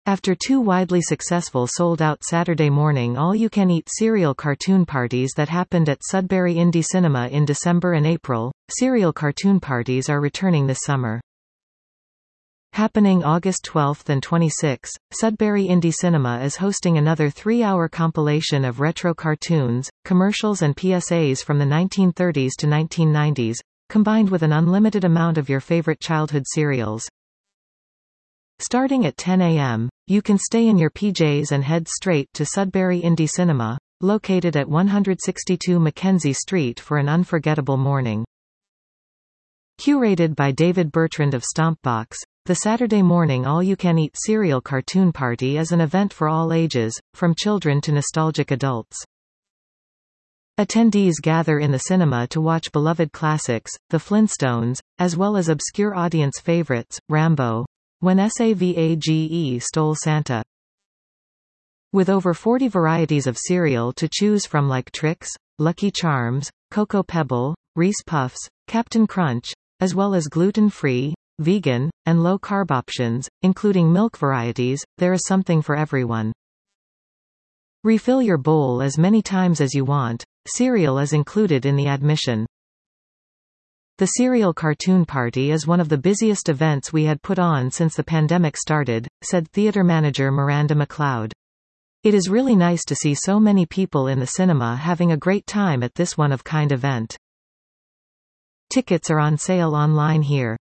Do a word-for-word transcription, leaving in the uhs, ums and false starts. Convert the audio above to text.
After two widely successful sold-out Saturday morning all-you-can-eat serial cartoon parties that happened at Sudbury Indie Cinema in December and April, serial cartoon parties are returning this summer. Happening August twelfth and twenty-sixth, Sudbury Indie Cinema is hosting another three-hour compilation of retro cartoons, commercials and P S As from the nineteen thirties to nineteen nineties, combined with an unlimited amount of your favorite childhood serials. Starting at ten A M, you can stay in your P Js and head straight to Sudbury Indie Cinema, located at one sixty-two Mackenzie Street for an unforgettable morning. Curated by David Bertrand of Stompbox, the Saturday morning all-you-can-eat serial cartoon party is an event for all ages, from children to nostalgic adults. Attendees gather in the cinema to watch beloved classics, The Flintstones, as well as obscure audience favorites, Rambo, When Savage Stole Santa. With over forty varieties of cereal to choose from like Trix, Lucky Charms, Cocoa Pebble, Reese Puffs, Captain Crunch, as well as gluten-free, vegan, and low-carb options, including milk varieties, there is something for everyone. Refill your bowl as many times as you want. Cereal is included in the admission. The Serial Cartoon Party is one of the busiest events we had put on since the pandemic started, said theater manager Miranda McLeod. It is really nice to see so many people in the cinema having a great time at this one-of-kind event. Tickets are on sale online here.